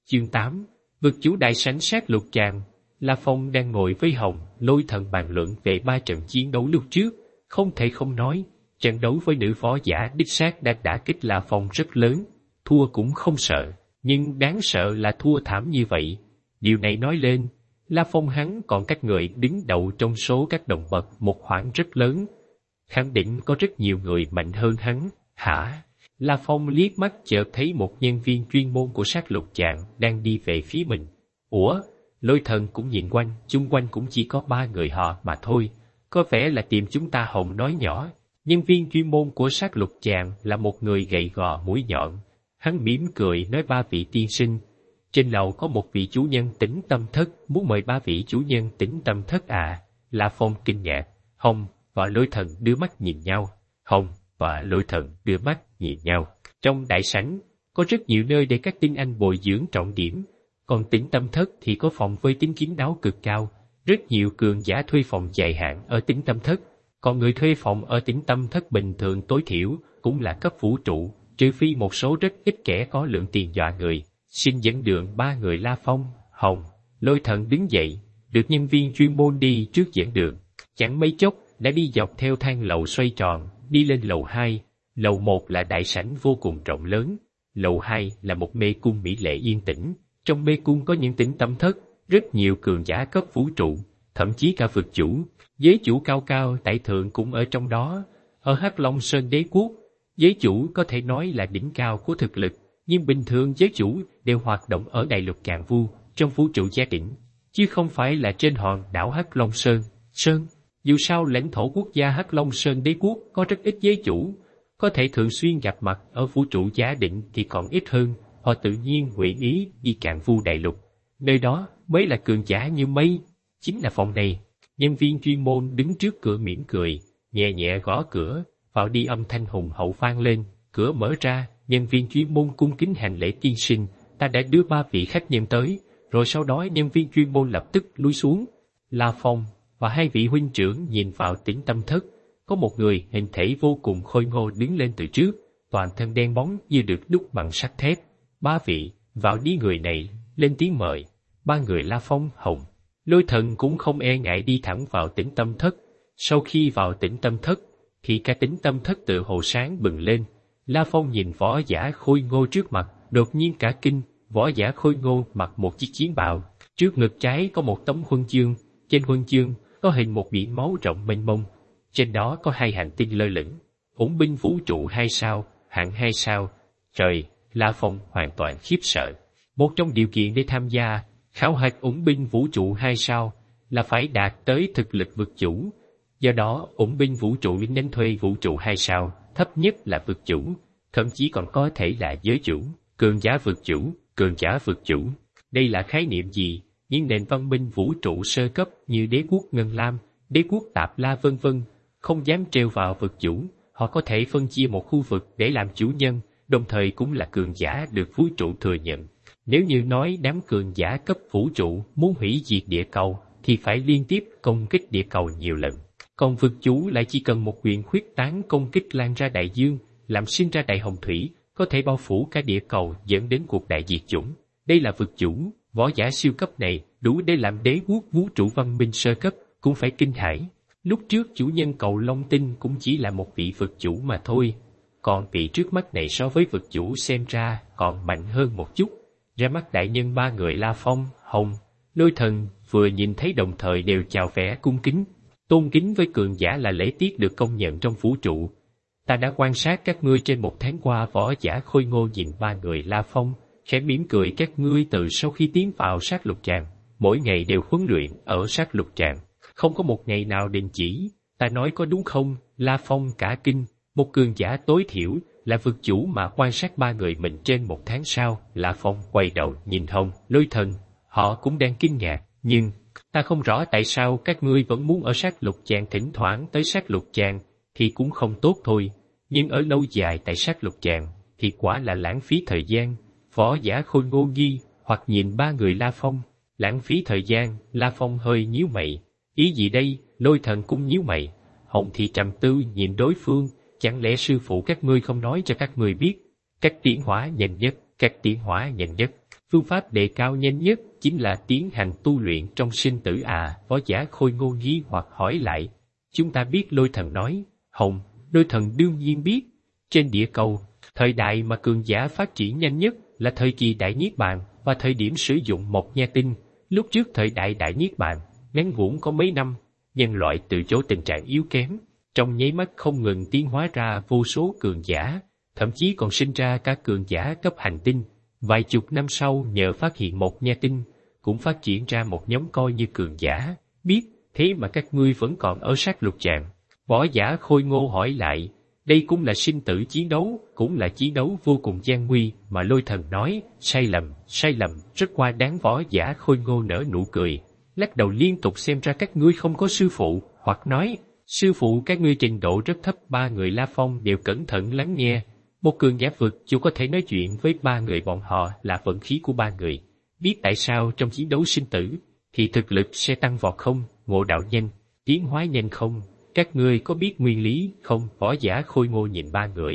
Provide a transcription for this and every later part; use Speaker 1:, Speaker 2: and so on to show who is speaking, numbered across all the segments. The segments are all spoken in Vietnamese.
Speaker 1: Chương 8. Vực chủ đại sảnh sát lục tràng. La Phong đang ngồi với Hồng, Lôi Thần bàn luận về 3 trận chiến đấu lúc trước. Không thể không nói, trận đấu với nữ võ giả đích xác đã đả kích La Phong rất lớn. Thua cũng không sợ, nhưng đáng sợ là thua thảm như vậy. Điều này nói lên, La Phong hắn còn các người đứng đầu trong số các đồng bậc một khoảng rất lớn. Khẳng định có rất nhiều người mạnh hơn hắn, hả? La Phong liếc mắt chợt thấy một nhân viên chuyên môn của sát lục tràng đang đi về phía mình. Ủa? Lôi Thần cũng nhìn quanh, chung quanh cũng chỉ có 3 người họ mà thôi. Có vẻ là tìm chúng ta. Hồng nói nhỏ. Nhân viên chuyên môn của sát lục tràng là một người gầy gò mũi nhọn. Hắn mỉm cười nói 3 vị tiên sinh. Trên lầu có một vị chủ nhân Tĩnh Tâm Thất, muốn mời 3 vị chủ nhân Tĩnh Tâm Thất à? La Phong kinh ngạc. Hồng và Lôi Thần đưa mắt nhìn nhau. Hồng và Lôi Thần đưa mắt nhìn nhau. Trong đại sảnh, có rất nhiều nơi để các tinh anh bồi dưỡng trọng điểm. Còn Tĩnh Tâm Thất thì có phòng với tính kín đáo cực cao. Rất nhiều cường giả thuê phòng dài hạn ở Tĩnh Tâm Thất. Còn người thuê phòng ở Tĩnh Tâm Thất bình thường tối thiểu cũng là cấp vũ trụ, trừ phi một số rất ít kẻ có lượng tiền dọa người. Xin dẫn đường 3 người La Phong, Hồng, Lôi Thần đứng dậy, được nhân viên chuyên môn đi trước dẫn đường. Chẳng mấy chốc đã đi dọc theo thang lầu xoay tròn, đi lên lầu 2. Lầu 1 là đại sảnh vô cùng rộng lớn. Lầu 2 là một mê cung mỹ lệ yên tĩnh. Trong mê cung có những Tĩnh Tâm Thất, rất nhiều cường giả cấp vũ trụ, thậm chí cả vực chủ, giới chủ cao cao tại thượng cũng ở trong đó. Ở Hắc Long Sơn Đế Quốc, giới chủ có thể nói là đỉnh cao của thực lực, nhưng bình thường giới chủ đều hoạt động ở đại lục Càn Vu, trong vũ trụ gia đỉnh, chứ không phải là trên hòn đảo Hắc Long Sơn. Dù sao lãnh thổ quốc gia Hắc Long Sơn Đế Quốc có rất ít giới chủ, có thể thường xuyên gặp mặt ở vũ trụ gia đỉnh thì còn ít hơn. Họ tự nhiên nguyện ý đi Càn Vu đại lục, nơi đó mới là cường giả như mây. Chính là phòng này. Nhân viên chuyên môn đứng trước cửa mỉm cười, nhẹ nhẹ gõ cửa, vào đi âm thanh hùng hậu vang lên, cửa mở ra, nhân viên chuyên môn cung kính hành lễ tiên sinh, ta đã đưa 3 vị khách nhân tới, rồi sau đó nhân viên chuyên môn lập tức lui xuống. La Phong và 2 vị huynh trưởng nhìn vào Tĩnh Tâm Thất, có một người hình thể vô cùng khôi ngô đứng lên từ trước, toàn thân đen bóng như được đúc bằng sắt thép. 3 vị, vào đi. Người này lên tiếng mời. 3 người La Phong, Hồng, Lôi Thần cũng không e ngại đi thẳng vào Tĩnh Tâm Thất. Sau khi vào Tĩnh Tâm Thất, thì cả Tĩnh Tâm Thất tự hồ sáng bừng lên. La Phong nhìn võ giả khôi ngô trước mặt, đột nhiên cả kinh. Võ giả khôi ngô mặc một chiếc chiến bào, trước ngực trái có một tấm huân chương, trên huân chương có hình một biển máu rộng mênh mông, trên đó có 2 hành tinh lơ lửng. Ủng binh vũ trụ 2 sao, hạng 2 sao. Trời! La Phong hoàn toàn khiếp sợ. Một trong điều kiện để tham gia khảo hạch ủng binh vũ trụ 2 sao là phải đạt tới thực lực vực chủ. Do đó, ủng binh vũ trụ nên thuê vũ trụ 2 sao, thấp nhất là vực chủ, thậm chí còn có thể là giới chủ, cường giả vực chủ, cường giả vực chủ. Đây là khái niệm gì? Những nền văn minh vũ trụ sơ cấp như đế quốc Ngân Lam, đế quốc Tạp La vân vân, không dám trêu vào vực chủ. Họ có thể phân chia một khu vực để làm chủ nhân, đồng thời cũng là cường giả được vũ trụ thừa nhận. Nếu như nói đám cường giả cấp vũ trụ muốn hủy diệt địa cầu, thì phải liên tiếp công kích địa cầu nhiều lần. Còn vực chủ lại chỉ cần một quyền khuyết tán công kích lan ra đại dương, làm sinh ra đại hồng thủy, có thể bao phủ cả địa cầu dẫn đến cuộc đại diệt chủng. Đây là vực chủ, võ giả siêu cấp này đủ để làm đế quốc vũ trụ văn minh sơ cấp, cũng phải kinh hãi. Lúc trước chủ nhân cầu Long Tinh cũng chỉ là một vị vực chủ mà thôi. Còn vị trước mắt này so với vực chủ xem ra còn mạnh hơn một chút. Ra mắt đại nhân 3 người La Phong, Hồng, Lôi Thần vừa nhìn thấy đồng thời đều chào vẻ cung kính. Tôn kính với cường giả là lễ tiết được công nhận trong vũ trụ. Ta đã quan sát các ngươi trên 1 tháng qua. Võ giả khôi ngô nhìn 3 người La Phong, khẽ mỉm cười. Các ngươi từ sau khi tiến vào sát lục tràng, mỗi ngày đều huấn luyện ở sát lục tràng, không có một ngày nào đình chỉ. Ta nói có đúng không? La Phong cả kinh. Một cường giả tối thiểu là vực chủ mà quan sát 3 người mình trên 1 tháng sau. La Phong quay đầu nhìn Hồng, Lôi Thần, họ cũng đang kinh ngạc. Nhưng ta không rõ tại sao các ngươi vẫn muốn ở sát lục tràng. Thỉnh thoảng tới sát lục tràng thì cũng không tốt thôi, nhưng ở lâu dài tại sát lục tràng thì quả là lãng phí thời gian. Võ giả khôi ngô nghi hoặc nhìn 3 người La Phong. Lãng phí thời gian? La Phong hơi nhíu mày. Ý gì đây? Lôi Thần cũng nhíu mày. Hồng thì trầm tư nhìn đối phương. Chẳng lẽ sư phụ các ngươi không nói cho các ngươi biết? Cách tiến hóa nhanh nhất, cách tiến hóa nhanh nhất. Phương pháp đề cao nhanh nhất chính là tiến hành tu luyện trong sinh tử à? Võ giả Khôi Ngô nghi hoặc hỏi lại. Chúng ta biết Lôi Thần nói. Hồng, Lôi Thần đương nhiên biết. Trên địa cầu, thời đại mà cường giả phát triển nhanh nhất là thời kỳ Đại Niết Bàn và thời điểm sử dụng Mộc Nha Tinh. Lúc trước thời đại Đại Niết Bàn, ngắn ngủn có mấy năm, nhân loại từ chỗ tình trạng yếu kém, trong nháy mắt không ngừng tiến hóa ra vô số cường giả, thậm chí còn sinh ra cả cường giả cấp hành tinh. Vài chục năm sau nhờ phát hiện Mộc Nha Tinh, cũng phát triển ra một nhóm coi như cường giả. Biết, thế mà các ngươi vẫn còn ở sát lục tràng. Võ giả Khôi Ngô hỏi lại, đây cũng là sinh tử chiến đấu, cũng là chiến đấu vô cùng gian nguy mà Lôi Thần nói. Sai lầm, rất qua đáng. Võ giả Khôi Ngô nở nụ cười, lắc đầu liên tục. Xem ra các ngươi không có sư phụ, hoặc nói, sư phụ các ngươi trình độ rất thấp. Ba người La Phong đều cẩn thận lắng nghe. Một cường giả vực chủ có thể nói chuyện với ba người bọn họ là vận khí của ba người. Biết tại sao trong chiến đấu sinh tử thì thực lực sẽ tăng vọt không? Ngộ đạo nhanh, tiến hóa nhanh không? Các ngươi có biết nguyên lý không? Võ giả Khôi Ngô nhìn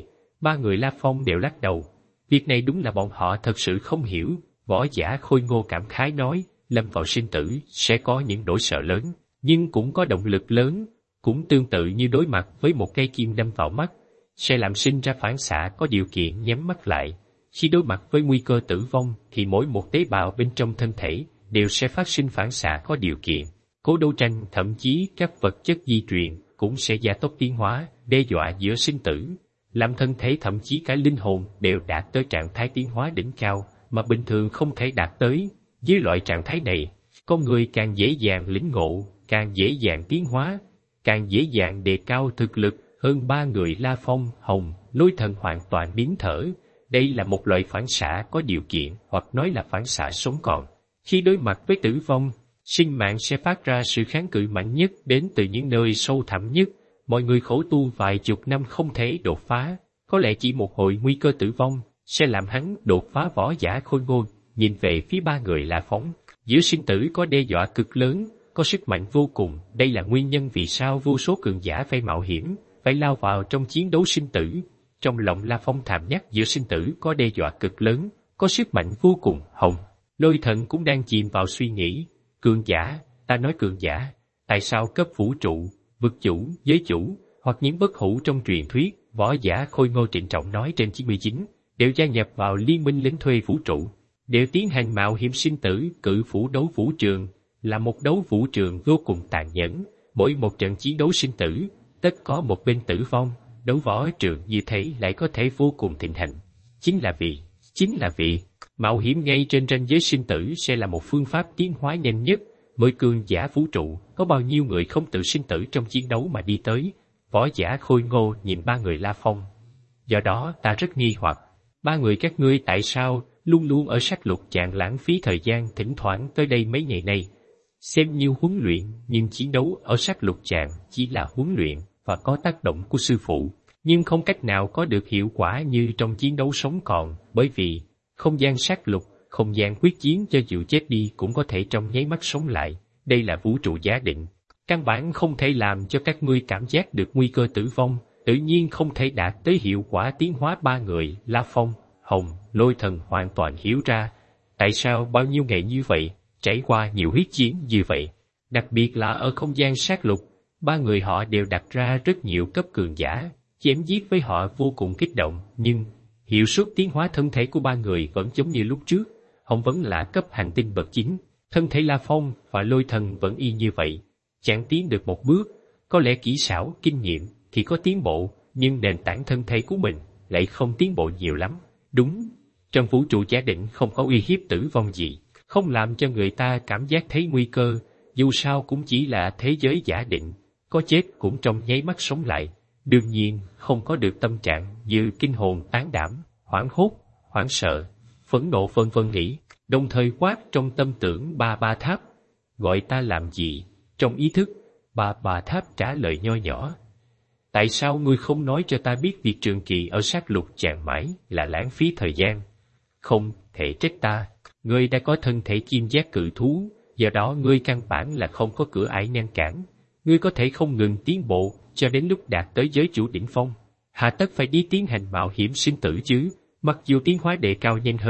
Speaker 1: ba người La Phong đều lắc đầu. Việc này đúng là bọn họ thật sự không hiểu. Võ giả Khôi Ngô cảm khái nói, lâm vào sinh tử sẽ có những nỗi sợ lớn, nhưng cũng có động lực lớn, cũng tương tự như đối mặt với một cây kim đâm vào mắt, sẽ làm sinh ra phản xạ có điều kiện nhắm mắt lại. Khi đối mặt với nguy cơ tử vong thì mỗi một tế bào bên trong thân thể đều sẽ phát sinh phản xạ có điều kiện. Cố đấu tranh, thậm chí các vật chất di truyền cũng sẽ gia tốc tiến hóa, đe dọa giữa sinh tử, làm thân thể thậm chí cả linh hồn đều đạt tới trạng thái tiến hóa đỉnh cao mà bình thường không thể đạt tới. Với loại trạng thái này, con người càng dễ dàng lĩnh ngộ, càng dễ dàng tiến hóa, càng dễ dàng đề cao thực lực. Hơn ba người La Phong, Hồng, Lôi Thần hoàn toàn nín thở. Đây là một loại phản xạ có điều kiện, hoặc nói là phản xạ sống còn. Khi đối mặt với tử vong, sinh mạng sẽ phát ra sự kháng cự mạnh nhất đến từ những nơi sâu thẳm nhất. Mọi người khổ tu vài chục năm không thể đột phá, có lẽ chỉ một hồi nguy cơ tử vong sẽ làm hắn đột phá. Võ giả Khôi Ngô nhìn về phía ba người La Phong. Giữa sinh tử có đe dọa cực lớn, có sức mạnh vô cùng. Đây là nguyên nhân vì sao vô số cường giả phải mạo hiểm, phải lao vào trong chiến đấu sinh tử. Trong lòng La Phong thầm nhắc, giữa sinh tử có đe dọa cực lớn, có sức mạnh vô cùng. Hồng, Lôi Thần cũng đang chìm vào suy nghĩ. Cường giả, ta nói cường giả, tại sao cấp vũ trụ, vực chủ, giới chủ, hoặc những bất hủ trong truyền thuyết? Võ giả Khôi Ngô trịnh trọng nói, trên 99, đều gia nhập vào liên minh lính thuê vũ trụ, đều tiến hành mạo hiểm sinh tử. Cự phủ đấu vũ trường là một đấu vũ trường vô cùng tàn nhẫn, mỗi một trận chiến đấu sinh tử, tất có một bên tử vong. Đấu võ trường như thế lại có thể vô cùng thịnh hành, chính là vì mạo hiểm ngay trên ranh giới sinh tử sẽ là một phương pháp tiến hóa nhanh nhất. Mỗi cường giả vũ trụ, có bao nhiêu người không tự sinh tử trong chiến đấu mà đi tới? Võ giả Khôi Ngô nhìn ba người La Phong. Do đó ta rất nghi hoặc, ba người các ngươi tại sao luôn luôn ở sát lục tràng lãng phí thời gian, thỉnh thoảng tới đây mấy ngày nay xem như huấn luyện, nhưng chiến đấu ở sát lục tràng chỉ là huấn luyện và có tác động của sư phụ, nhưng không cách nào có được hiệu quả như trong chiến đấu sống còn, bởi vì không gian sát lục, không gian quyết chiến, cho dù chết đi cũng có thể trong nháy mắt sống lại. Đây là vũ trụ giả định, căn bản không thể làm cho các ngươi cảm giác được nguy cơ tử vong, tự nhiên không thể đạt tới hiệu quả tiến hóa. Ba người La Phong, Hồng, Lôi Thần hoàn toàn hiểu ra tại sao bao nhiêu ngày như vậy, trải qua nhiều huyết chiến như vậy, đặc biệt là ở không gian sát lục, ba người họ đều đặt ra rất nhiều cấp cường giả, chém giết với họ vô cùng kích động, nhưng hiệu suất tiến hóa thân thể của ba người vẫn giống như lúc trước. Hồng vẫn là cấp hành tinh bậc 9, thân thể La Phong và Lôi Thần vẫn y như vậy, chẳng tiến được một bước. Có lẽ kỹ xảo, kinh nghiệm thì có tiến bộ, nhưng nền tảng thân thể của mình lại không tiến bộ nhiều lắm. Đúng, trong vũ trụ giả định không có uy hiếp tử vong gì, không làm cho người ta cảm giác thấy nguy cơ, dù sao cũng chỉ là thế giới giả định, có chết cũng trong nháy mắt sống lại. Đương nhiên không có được tâm trạng như kinh hồn tán đảm, hoảng hốt, hoảng sợ, phẫn nộ vân vân nghĩ, đồng thời quát trong tâm tưởng ba tháp. Gọi ta làm gì? Trong ý thức, ba tháp trả lời nho nhỏ. Tại sao ngươi không nói cho ta biết việc trường kỳ ở sát lục tràng mãi là lãng phí thời gian? Không thể trách ta, ngươi đã có thân thể kim giác cự thú, do đó ngươi căn bản là không có cửa ải ngăn cản. Ngươi có thể không ngừng tiến bộ cho đến lúc đạt tới giới chủ đỉnh phong. Hà tất phải đi tiến hành mạo hiểm sinh tử chứ? Mặc dù tiến hóa đề cao nhanh hơn,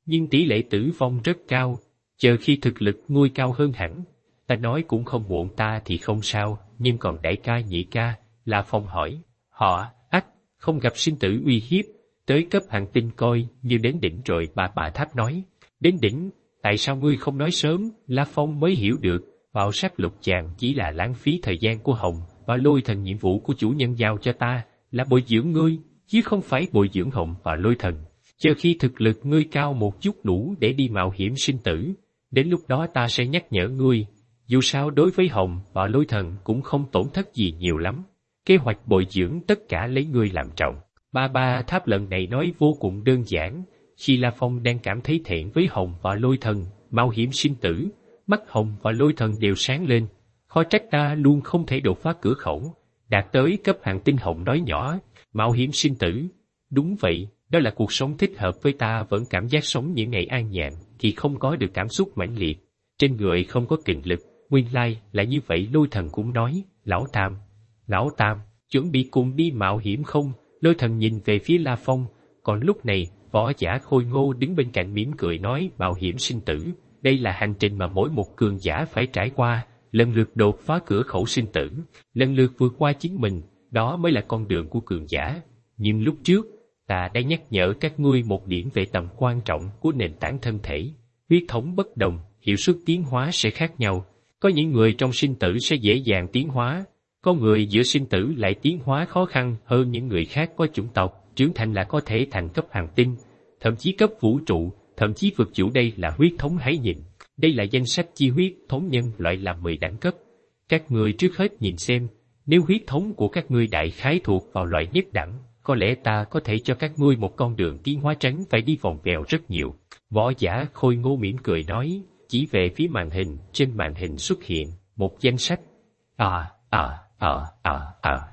Speaker 1: nhưng tỷ lệ tử vong rất cao, chờ khi thực lực ngươi cao hơn hẳn. Ta nói cũng không muộn, ta thì không sao, nhưng còn đại ca nhị ca, La Phong hỏi. Họ, không gặp sinh tử uy hiếp, tới cấp hàng tinh coi như đến đỉnh rồi. Bà Tháp nói. Đến đỉnh, tại sao ngươi không nói sớm? La Phong mới hiểu được, vào sát lục chàng chỉ là lãng phí thời gian của Hồng và Lôi Thần. Nhiệm vụ của chủ nhân giao cho ta là bồi dưỡng ngươi, chứ không phải bồi dưỡng Hồng và Lôi Thần. Chờ khi thực lực ngươi cao một chút đủ để đi mạo hiểm sinh tử, đến lúc đó ta sẽ nhắc nhở ngươi. Dù sao đối với Hồng và Lôi Thần cũng không tổn thất gì nhiều lắm. Kế hoạch bồi dưỡng tất cả lấy ngươi làm trọng. Ba Tháp lần này nói vô cùng đơn giản. Khi La Phong đang cảm thấy thẹn với Hồng và Lôi Thần mạo hiểm sinh tử, mắt Hồng và Lôi Thần đều sáng lên. Khó trách ta luôn không thể đột phá cửa khẩu, đạt tới cấp hàng tinh. Hồng nói nhỏ, mạo hiểm sinh tử. Đúng vậy, đó là cuộc sống thích hợp với ta. Vẫn cảm giác sống những ngày an nhàn thì không có được cảm xúc mãnh liệt, trên người không có kình lực. Nguyên lai là như vậy. Lôi Thần cũng nói. Lão Tam, chuẩn bị cùng đi mạo hiểm không? Lôi Thần nhìn về phía La Phong. Còn lúc này, Võ Giả Khôi Ngô đứng bên cạnh mỉm cười nói. Mạo hiểm sinh tử, đây là hành trình mà mỗi một cường giả phải trải qua, lần lượt đột phá cửa khẩu sinh tử, lần lượt vượt qua chính mình, đó mới là con đường của cường giả. Nhưng lúc trước, ta đã nhắc nhở các ngươi một điểm về tầm quan trọng của nền tảng thân thể. Huyết thống bất đồng, hiệu suất tiến hóa sẽ khác nhau. Có những người trong sinh tử sẽ dễ dàng tiến hóa, có người giữa sinh tử lại tiến hóa khó khăn hơn những người khác. Có chủng tộc trưởng thành là có thể thành cấp hàng tinh, thậm chí cấp vũ trụ, thậm chí vượt chủ. Đây là huyết thống. Hãy nhìn, đây là danh sách chi huyết thống nhân loại làm 10 đẳng cấp. Các ngươi trước hết nhìn xem, nếu huyết thống của các ngươi đại khái thuộc vào loại nhất đẳng, có lẽ ta có thể cho các ngươi một con đường tiến hóa tránh phải đi vòng vèo rất nhiều. Võ Giả Khôi Ngô mỉm cười nói, chỉ về phía màn hình. Trên màn hình xuất hiện một danh sách.